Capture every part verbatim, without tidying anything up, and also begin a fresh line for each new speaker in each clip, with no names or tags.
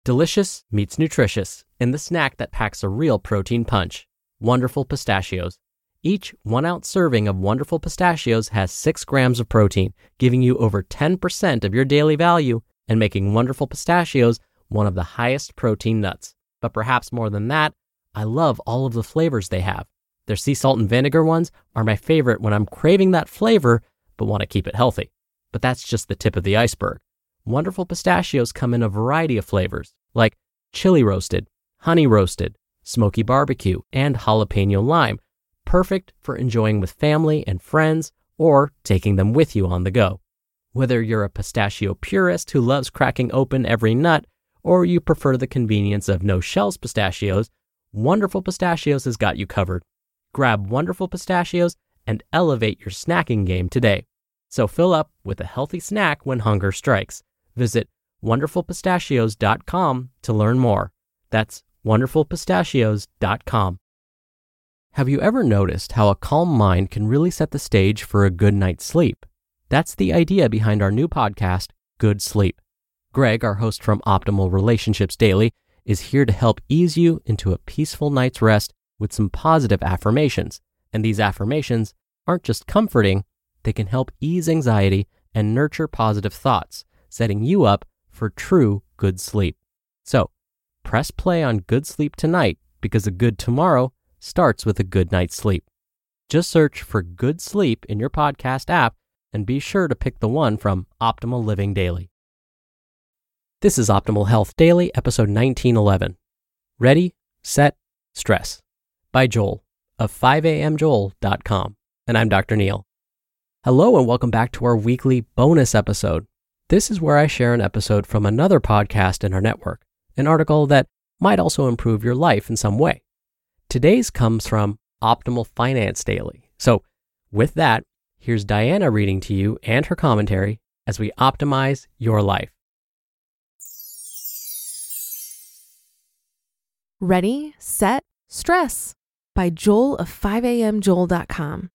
Delicious meets nutritious in the snack that packs a real protein punch. Wonderful Pistachios. Each one-ounce serving of Wonderful Pistachios has six grams of protein, giving you over ten percent of your daily value and making Wonderful Pistachios one of the highest protein nuts. But perhaps more than that, I love all of the flavors they have. Their sea salt and vinegar ones are my favorite when I'm craving that flavor but want to keep it healthy. But that's just the tip of the iceberg. Wonderful Pistachios come in a variety of flavors, like chili roasted, honey roasted, smoky barbecue, and jalapeno lime, perfect for enjoying with family and friends or taking them with you on the go. Whether you're a pistachio purist who loves cracking open every nut, or you prefer the convenience of no-shells pistachios, Wonderful Pistachios has got you covered. Grab Wonderful Pistachios and elevate your snacking game today. So fill up with a healthy snack when hunger strikes. Visit wonderful pistachios dot com to learn more. That's wonderful pistachios dot com. Have you ever noticed how a calm mind can really set the stage for a good night's sleep? That's the idea behind our new podcast, Good Sleep. Greg, our host from Optimal Relationships Daily, is here to help ease you into a peaceful night's rest with some positive affirmations. And these affirmations aren't just comforting, they can help ease anxiety and nurture positive thoughts, setting you up for true good sleep. So, press play on Good Sleep tonight because a good tomorrow starts with a good night's sleep. Just search for Good Sleep in your podcast app and be sure to pick the one from Optimal Living Daily. This is Optimal Health Daily, episode nineteen eleven. Ready, Set, Stress by Joel of five a m joel dot com. And I'm Doctor Neil. Hello and welcome back to our weekly bonus episode. This is where I share an episode from another podcast in our network, an article that might also improve your life in some way. Today's comes from Optimal Finance Daily. So with that, here's Diana reading to you and her commentary as we optimize your life.
Ready, Set, Stress by Joel of five a m joel dot com.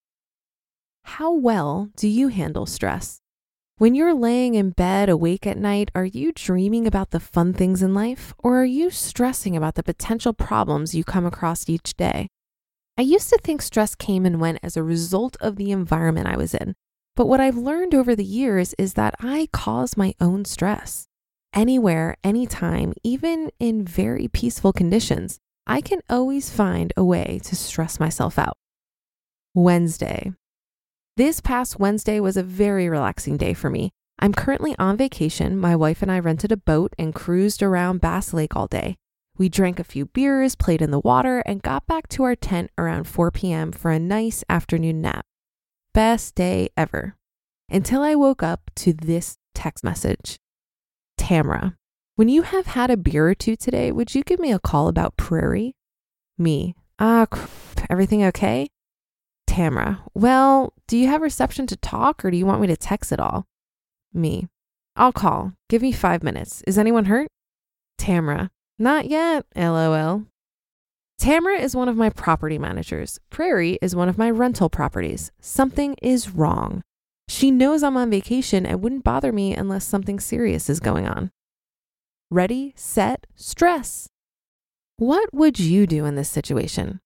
How well do you handle stress? When you're laying in bed awake at night, are you dreaming about the fun things in life, or are you stressing about the potential problems you come across each day? I used to think stress came and went as a result of the environment I was in, but what I've learned over the years is that I cause my own stress. Anywhere, anytime, even in very peaceful conditions, I can always find a way to stress myself out. Wednesday. This past Wednesday was a very relaxing day for me. I'm currently on vacation. My wife and I rented a boat and cruised around Bass Lake all day. We drank a few beers, played in the water, and got back to our tent around four p.m. for a nice afternoon nap. Best day ever. Until I woke up to this text message. Tamra, when you have had a beer or two today, would you give me a call about Prairie? Me, ah, crap, everything okay? Tamra, well, do you have reception to talk or do you want me to text it all? Me, I'll call. Give me five minutes. Is anyone hurt? Tamra, not yet, lol. Tamra is one of my property managers. Prairie is one of my rental properties. Something is wrong. She knows I'm on vacation and wouldn't bother me unless something serious is going on. Ready, set, stress. What would you do in this situation?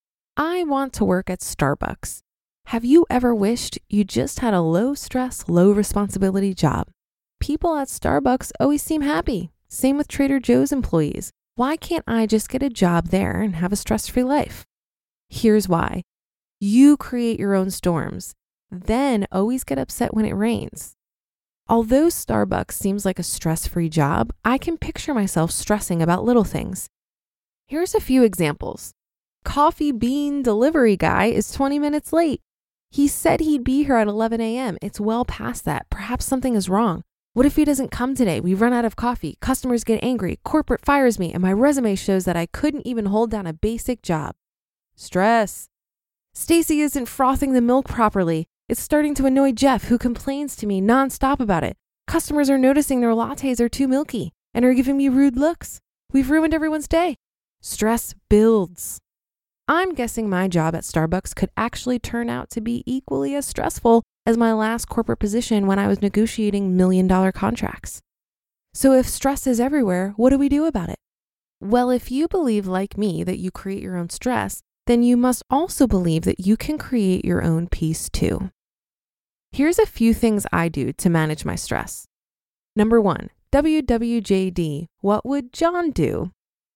I want to work at Starbucks. Have you ever wished you just had a low stress, low responsibility job? People at Starbucks always seem happy. Same with Trader Joe's employees. Why can't I just get a job there and have a stress-free life? Here's why. You create your own storms, then always get upset when it rains. Although Starbucks seems like a stress-free job, I can picture myself stressing about little things. Here's a few examples. Coffee bean delivery guy is twenty minutes late. He said he'd be here at eleven a m It's well past that. Perhaps something is wrong. What if he doesn't come today? We run out of coffee. Customers get angry. Corporate fires me. And my resume shows that I couldn't even hold down a basic job. Stress. Stacy isn't frothing the milk properly. It's starting to annoy Jeff, who complains to me nonstop about it. Customers are noticing their lattes are too milky and are giving me rude looks. We've ruined everyone's day. Stress builds. I'm guessing my job at Starbucks could actually turn out to be equally as stressful as my last corporate position when I was negotiating million dollar contracts. So if stress is everywhere, what do we do about it? Well, if you believe like me that you create your own stress, then you must also believe that you can create your own peace too. Here's a few things I do to manage my stress. Number one, W W J D, what would John do?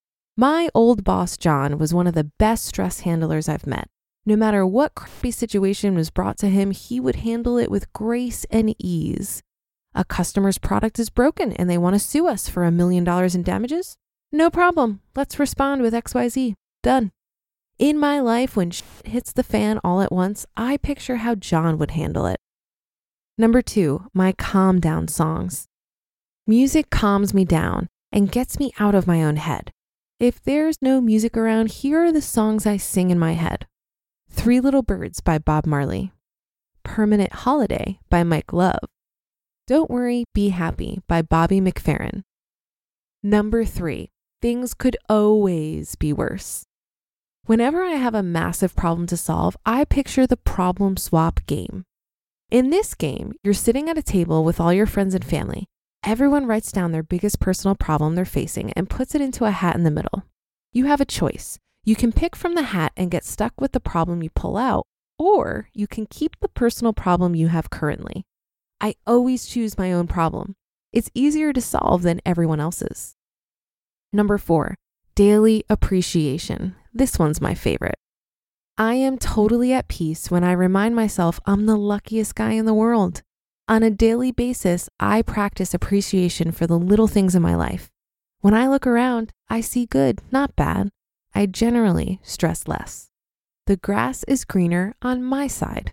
My old boss, John, was one of the best stress handlers I've met. No matter what crappy situation was brought to him, he would handle it with grace and ease. A customer's product is broken and they want to sue us for a million dollars in damages? No problem. Let's respond with X Y Z. Done. In my life, when shit hits the fan all at once, I picture how John would handle it. Number two, my calm down songs. Music calms me down and gets me out of my own head. If there's no music around, here are the songs I sing in my head. Three Little Birds by Bob Marley. Permanent Holiday by Mike Love. Don't Worry, Be Happy by Bobby McFerrin. Number three, things could always be worse. Whenever I have a massive problem to solve, I picture the problem swap game. In this game, you're sitting at a table with all your friends and family. Everyone writes down their biggest personal problem they're facing and puts it into a hat in the middle. You have a choice. You can pick from the hat and get stuck with the problem you pull out, or you can keep the personal problem you have currently. I always choose my own problem. It's easier to solve than everyone else's. Number four, daily appreciation. This one's my favorite. I am totally at peace when I remind myself I'm the luckiest guy in the world. On a daily basis, I practice appreciation for the little things in my life. When I look around, I see good, not bad. I generally stress less. The grass is greener on my side.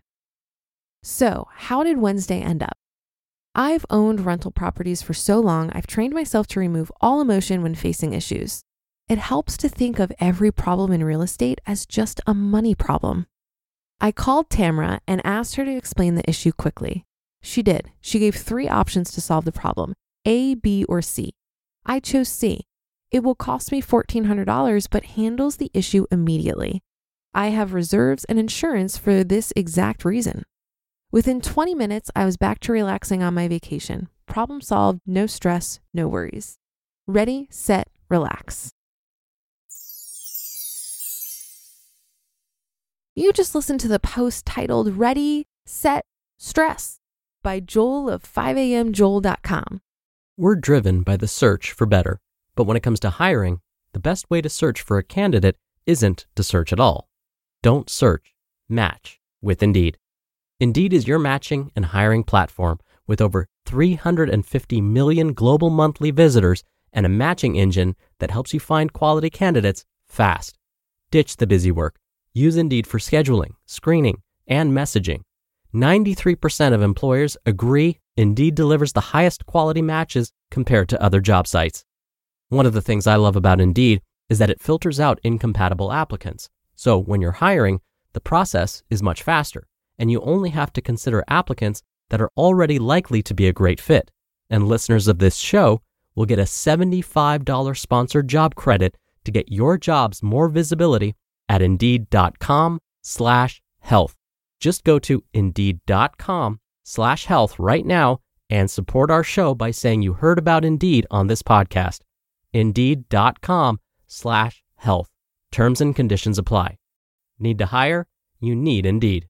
So, how did Wednesday end up? I've owned rental properties for so long, I've trained myself to remove all emotion when facing issues. It helps to think of every problem in real estate as just a money problem. I called Tamara and asked her to explain the issue quickly. She did. She gave three options to solve the problem, A, B, or C. I chose C. It will cost me fourteen hundred dollars, but handles the issue immediately. I have reserves and insurance for this exact reason. Within twenty minutes, I was back to relaxing on my vacation. Problem solved, no stress, no worries. Ready, set, relax. You just listened to the post titled Ready, Set, Stress by Joel of five a m joel dot com.
We're driven by the search for better, but when it comes to hiring, the best way to search for a candidate isn't to search at all. Don't search, match with Indeed. Indeed is your matching and hiring platform with over three hundred fifty million global monthly visitors and a matching engine that helps you find quality candidates fast. Ditch the busy work. Use Indeed for scheduling, screening, and messaging. ninety-three percent of employers agree Indeed delivers the highest quality matches compared to other job sites. One of the things I love about Indeed is that it filters out incompatible applicants. So when you're hiring, the process is much faster, and you only have to consider applicants that are already likely to be a great fit. And listeners of this show will get a seventy-five dollars sponsored job credit to get your jobs more visibility at indeed.com slash health. Just go to indeed.com slash health right now and support our show by saying you heard about Indeed on this podcast. Indeed.com slash health. Terms and conditions apply. Need to hire? You need Indeed.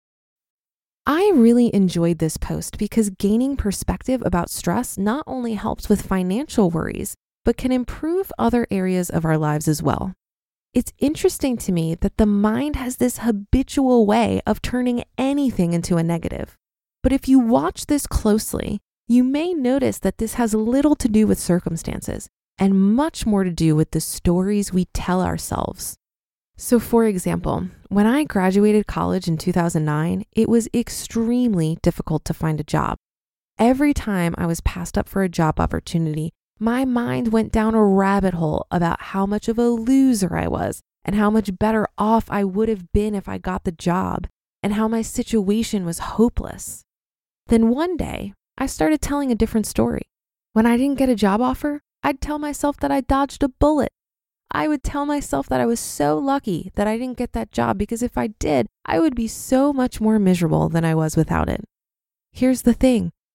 I really enjoyed this post because gaining perspective about stress not only helps with financial worries, but can improve other areas of our lives as well. It's interesting to me that the mind has this habitual way of turning anything into a negative. But if you watch this closely, you may notice that this has little to do with circumstances and much more to do with the stories we tell ourselves. So for example, when I graduated college in two thousand nine, it was extremely difficult to find a job. Every time I was passed up for a job opportunity, my mind went down a rabbit hole about how much of a loser I was and how much better off I would have been if I got the job and how my situation was hopeless. Then one day, I started telling a different story. When I didn't get a job offer, I'd tell myself that I dodged a bullet. I would tell myself that I was so lucky that I didn't get that job because if I did, I would be so much more miserable than I was without it. Here's the thing.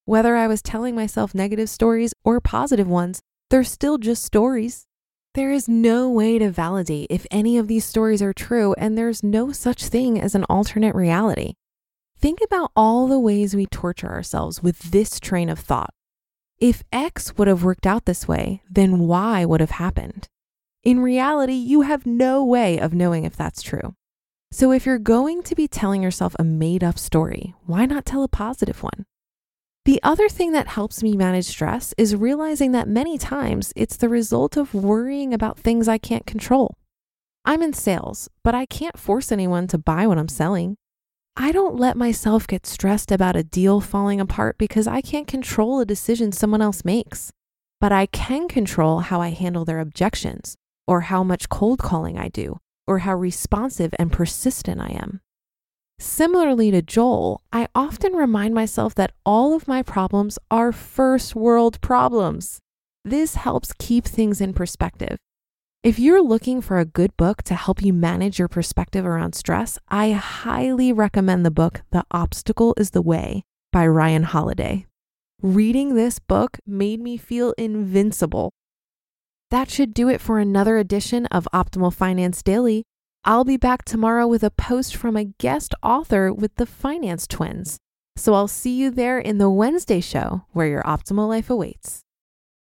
Whether I was telling myself negative stories or positive ones, they're still just stories. There is no way to validate if any of these stories are true, and there's no such thing as an alternate reality. Think about all the ways we torture ourselves with this train of thought. If X would have worked out this way, then Y would have happened. In reality, you have no way of knowing if that's true. So if you're going to be telling yourself a made-up story, why not tell a positive one? The other thing that helps me manage stress is realizing that many times it's the result of worrying about things I can't control. I'm in sales, but I can't force anyone to buy what I'm selling. I don't let myself get stressed about a deal falling apart because I can't control a decision someone else makes. But I can control how I handle their objections, or how much cold calling I do, or how responsive and persistent I am. Similarly to Joel, I often remind myself that all of my problems are first world problems. This helps keep things in perspective. If you're looking for a good book to help you manage your perspective around stress, I highly recommend the book The Obstacle is the Way by Ryan Holiday. Reading this book made me feel invincible. That should do it for another edition of Optimal Finance Daily. I'll be back tomorrow with a post from a guest author with the Finance Twins. So I'll see you there in the Wednesday show where your optimal life awaits.